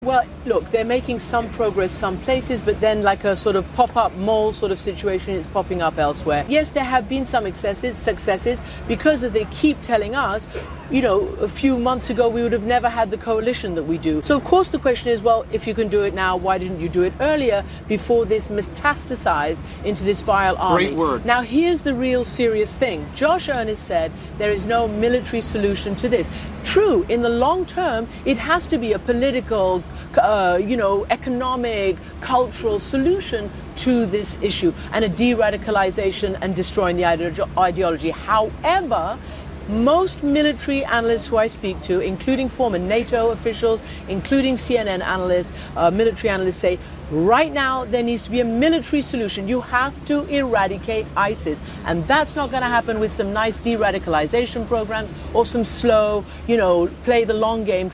Well, look, they're making some progress some places, but then like a sort of pop-up mall sort of situation is popping up elsewhere. Yes, there have been some successes, because they keep telling us, you know, a few months ago we would have never had the coalition that we do. So of course the question is, well, if you can do it now, why didn't you do it earlier before this metastasized into this vile army? Great word. Now here's the real serious thing. Josh Earnest said there is no military solution to this. True, in the long term, it has to be a political, economic, cultural solution to this issue and a de-radicalization and destroying the ideology. However, most military analysts who I speak to, including former NATO officials, including CNN analysts, military analysts, say right now there needs to be a military solution. You have to eradicate ISIS. And that's not going to happen with some nice de-radicalization programs or some slow, play the long game.